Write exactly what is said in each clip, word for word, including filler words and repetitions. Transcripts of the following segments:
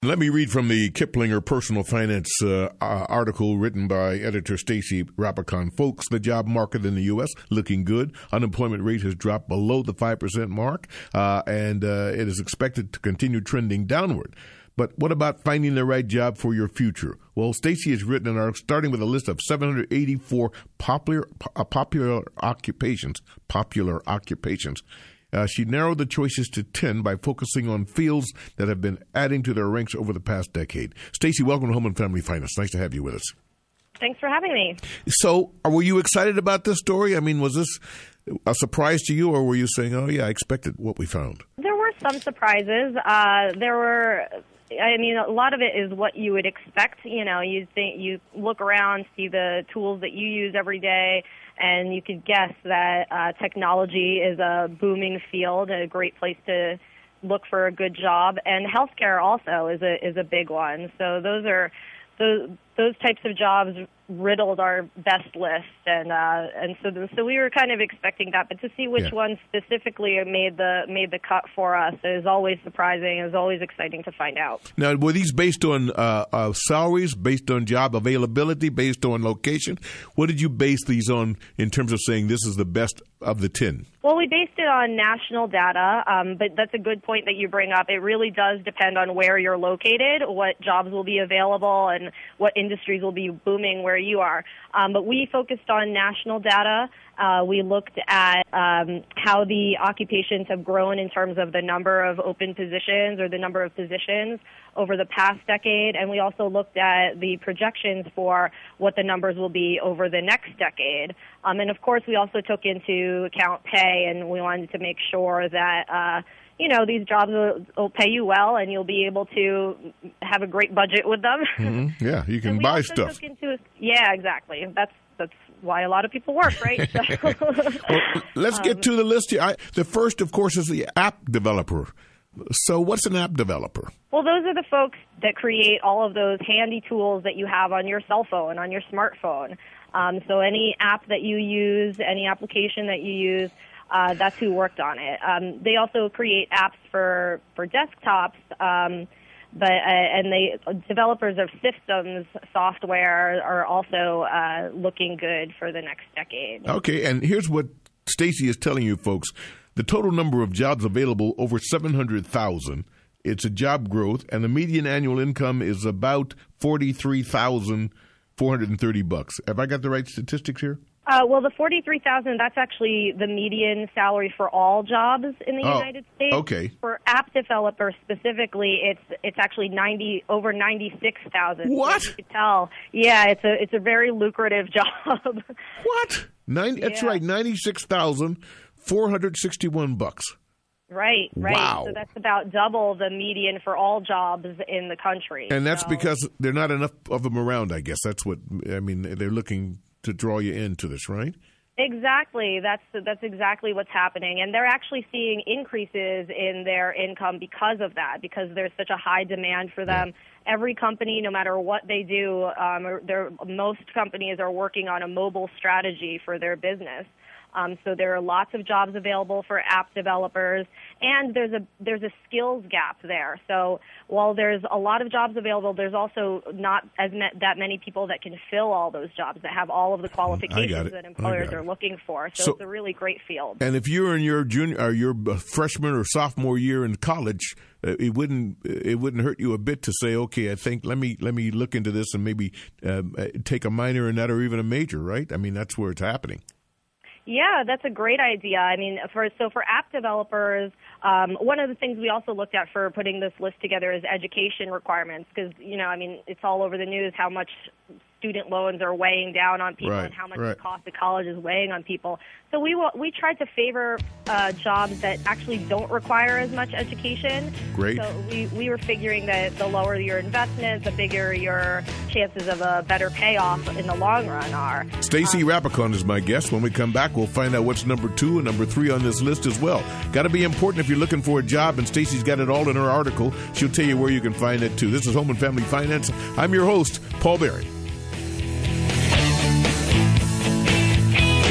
Let me read from the Kiplinger Personal Finance uh, uh, article written by editor Stacy Rapicon. Folks, the job market in the U S looking good. Unemployment rate has dropped below the five percent mark, uh, and uh, it is expected to continue trending downward. But what about finding the right job for your future? Well, Stacy has written an article starting with a list of seven hundred eighty-four popular uh, popular occupations. Popular occupations. Uh, she narrowed the choices to ten by focusing on fields that have been adding to their ranks over the past decade. Stacy, welcome to Home and Family Finance. Nice to have you with us. Thanks for having me. So, uh, were you excited about this story? I mean, was this a surprise to you, or were you saying, oh, yeah, I expected what we found? There were some surprises. Uh, there were... I mean, a lot of it is what you would expect. You know, you think you look around, see the tools that you use every day, and you could guess that uh, technology is a booming field, a great place to look for a good job. And healthcare also is a is a big one. So those are those those types of jobs riddled our best list, and uh, and so the, so we were kind of expecting that, but to see which yeah. ones specifically made the made the cut for us is always surprising. Is always exciting to find out. Now, were these based on uh, uh, salaries, based on job availability, based on location? What did you base these on in terms of saying this is the best of the ten? Well, we based it on national data, um, but that's a good point that you bring up. It really does depend on where you're located, what jobs will be available, and what industries will be booming where you are. Um, but we focused on national data. Uh, we looked at um, how the occupations have grown in terms of the number of open positions or the number of positions over the past decade, and we also looked at the projections for what the numbers will be over the next decade. Um, and, of course, we also took into account pay, and we wanted to make sure that uh, you know, these jobs will, will pay you well, and you'll be able to have a great budget with them. Mm-hmm. Yeah, you can buy stuff. Took into, yeah, exactly. That's that's why a lot of people work, right? So, well, let's um, get to the list here. I, the first, of course, is the app developer. So what's an app developer? Well, those are the folks that create all of those handy tools that you have on your cell phone, on your smartphone. Um, so any app that you use, any application that you use, Uh, that's who worked on it. Um, they also create apps for, for desktops, um, but uh, and they developers of systems software are also uh, looking good for the next decade. Okay, and here's what Stacy is telling you, folks. The total number of jobs available, over seven hundred thousand. It's a job growth, and the median annual income is about forty-three thousand four hundred thirty bucks. Have I got the right statistics here? Uh, well, the forty-three thousand, that's actually the median salary for all jobs in the oh, United States. Okay. For app developers specifically, it's it's actually ninety over ninety-six thousand. What? So you can tell. Yeah, it's a it's a very lucrative job. What? Nine, yeah. That's right, ninety-six thousand four hundred sixty-one bucks. Right, right. Wow. So that's about double the median for all jobs in the country. And that's so. because there are not enough of them around, I guess. That's what, I mean, they're looking to draw you into this, right? Exactly. That's that's exactly what's happening. And they're actually seeing increases in their income because of that, because there's such a high demand for them. Yeah. Every company, no matter what they do, um, most companies are working on a mobile strategy for their business. Um, so there are lots of jobs available for app developers, and there's a there's a skills gap there. So while there's a lot of jobs available, there's also not as me- that many people that can fill all those jobs, that have all of the qualifications that employers are looking for. So, so it's a really great field. And if you're in your junior or your freshman or sophomore year in college, uh, it wouldn't it wouldn't hurt you a bit to say, okay, I think let me let me look into this and maybe um, take a minor in that or even a major, right? I mean, that's where it's happening. Yeah, that's a great idea. I mean, for so for app developers, um, one of the things we also looked at for putting this list together is education requirements, because, you know, I mean, it's all over the news how much student loans are weighing down on people, right, and how much right. the cost of college is weighing on people. So we we tried to favor uh, jobs that actually don't require as much education. Great. So we, we were figuring that the lower your investment, the bigger your chances of a better payoff in the long run are. Stacy um, Rapicon is my guest. When we come back, we'll find out what's number two and number three on this list as well. Got to be important if you're looking for a job, and Stacy's got it all in her article. She'll tell you where you can find it, too. This is Home and Family Finance. I'm your host, Paul Berry.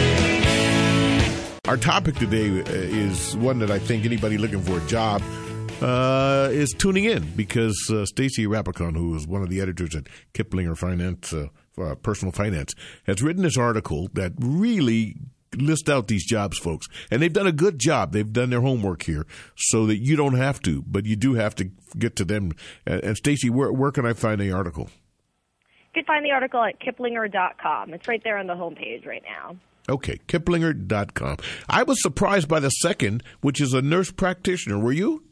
Our topic today is one that I think anybody looking for a job uh, is tuning in because uh, Stacy Rapopon, who is one of the editors at Kiplinger Finance, uh, uh, Personal Finance, has written this article that really list out these jobs, folks. And they've done a good job. They've done their homework here so that you don't have to, but you do have to get to them. And, and Stacy, where, where can I find the article? You can find the article at kiplinger dot com. It's right there on the homepage right now. Okay, kiplinger dot com. I was surprised by the second, which is a nurse practitioner. Were you?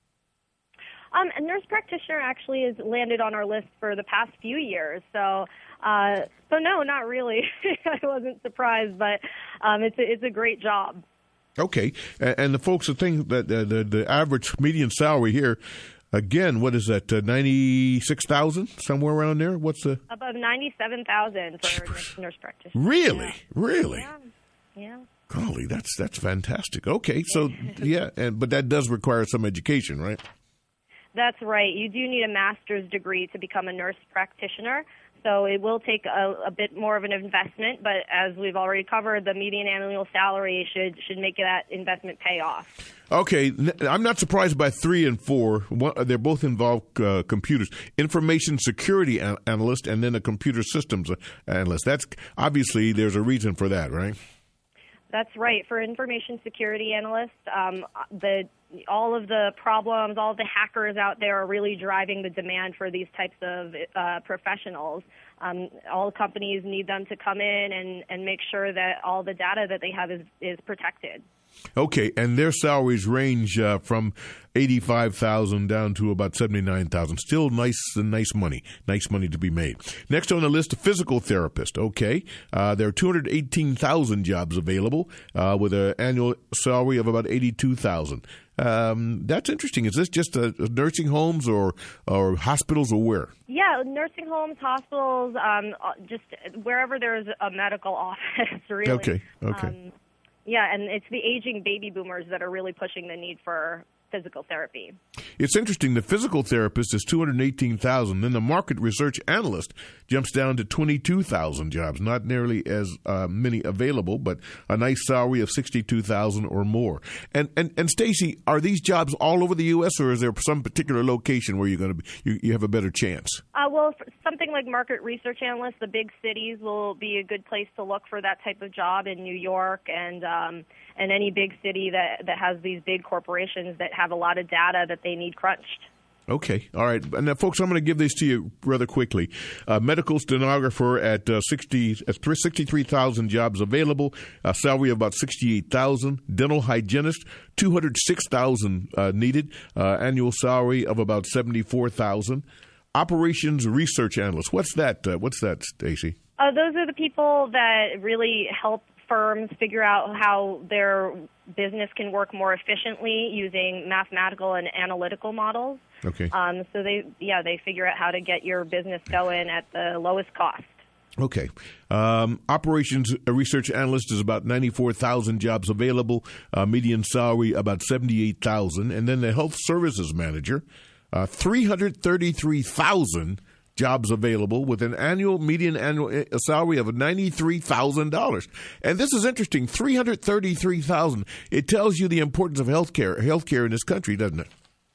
Um, a nurse practitioner actually has landed on our list for the past few years. So, uh, so no, not really. I wasn't surprised, but um, it's a, it's a great job. Okay, and, and the folks that think that the, the the average median salary here. Again, what is that, uh, ninety-six thousand, somewhere around there? What's the... Above ninety-seven thousand for nurse, nurse practitioner. Really? Yeah. Really? Yeah. yeah. Golly, that's that's fantastic. Okay, so, yeah, and but that does require some education, right? That's right. You do need a master's degree to become a nurse practitioner. So it will take a, a bit more of an investment, but as we've already covered, the median annual salary should should make that investment pay off. Okay, I'm not surprised by three and four. One, they're both involve uh, computers. Information security an- analyst and then a computer systems analyst. That's obviously there's a reason for that, right? That's right. For information security analysts, um, the all of the problems, all of the hackers out there are really driving the demand for these types of uh, professionals. Um, all companies need them to come in and, and make sure that all the data that they have is, is protected. Okay, and their salaries range uh, from eighty-five thousand dollars down to about seventy-nine thousand dollars. Still nice, nice money, nice money to be made. Next on the list, a physical therapist. Okay, uh, there are two hundred eighteen thousand jobs available uh, with an annual salary of about eighty-two thousand dollars. Um, that's interesting. Is this just uh, nursing homes or or hospitals or where? Yeah, nursing homes, hospitals, um, just wherever there's a medical office, really. Okay, okay. Um, Yeah, and it's the aging baby boomers that are really pushing the need for physical therapy. It's interesting. The physical therapist is two hundred eighteen thousand. Then the market research analyst jumps down to twenty-two thousand jobs. Not nearly as uh, many available, but a nice salary of sixty-two thousand or more. And and and Stacy, are these jobs all over the U S or is there some particular location where you're going to be you, you have a better chance? Uh, well, for something like market research analyst, the big cities will be a good place to look for that type of job in New York and um, and any big city that that has these big corporations that have a lot of data that they need crunched. Okay. All right. And now, folks, I'm going to give this to you rather quickly. Uh, medical stenographer at uh, sixty, at sixty-three thousand jobs available, a salary of about sixty-eight thousand. Dental hygienist, two hundred six thousand uh, needed, uh, annual salary of about seventy-four thousand. Operations research analyst. What's that? Uh, what's that, Stacy? Uh, those are the people that really help firms figure out how their business can work more efficiently using mathematical and analytical models. Okay. Um, so they, yeah, they figure out how to get your business going at the lowest cost. Okay. Um, operations research analyst is about ninety-four thousand jobs available, uh, median salary about seventy-eight thousand. And then the health services manager, uh, three hundred thirty-three thousand jobs available with an annual median annual salary of ninety-three thousand dollars. And this is interesting, three hundred thirty-three thousand dollars. It tells you the importance of healthcare, healthcare in this country, doesn't it?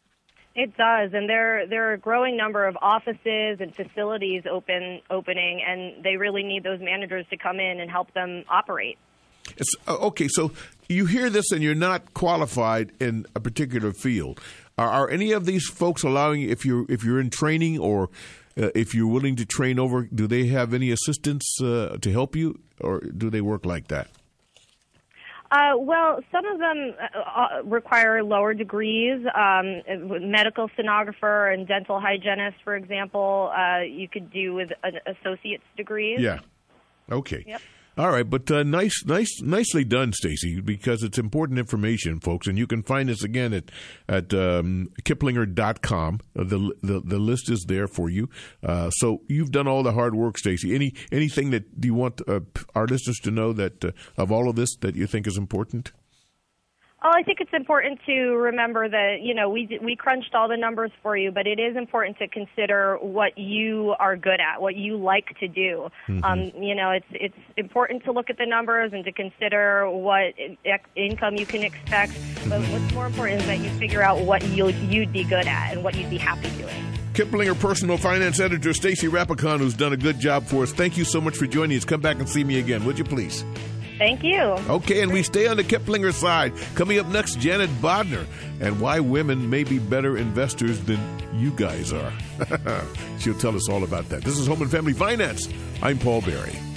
It does, and there there are a growing number of offices and facilities open opening, and they really need those managers to come in and help them operate. It's, uh, okay, so you hear this and you're not qualified in a particular field. Are, are any of these folks allowing, if you're if you're in training or uh, if you're willing to train over, do they have any assistance uh, to help you, or do they work like that? Uh, well, some of them uh, require lower degrees. Um, medical stenographer and dental hygienist, for example, uh, you could do with an associate's degree. Yeah. Okay. Yep. All right, but uh, nice, nice, nicely done, Stacy, because it's important information, folks, and you can find this again at at um, kiplinger dot com. Uh, the, the the list is there for you. Uh, so you've done all the hard work, Stacy. Any anything that you want uh, our listeners to know that uh, of all of this that you think is important? Well, I think it's important to remember that, you know, we we crunched all the numbers for you, but it is important to consider what you are good at, what you like to do. Mm-hmm. Um, you know, it's it's important to look at the numbers and to consider what income you can expect, but what's more important is that you figure out what you'll, you'd be good at and what you'd be happy doing. Kiplinger Personal Finance Editor Stacey Rapicon, who's done a good job for us. Thank you so much for joining us. Come back and see me again, would you please? Thank you. Okay, and we stay on the Kiplinger side. Coming up next, Janet Bodner, and why women may be better investors than you guys are. She'll tell us all about that. This is Home and Family Finance. I'm Paul Berry.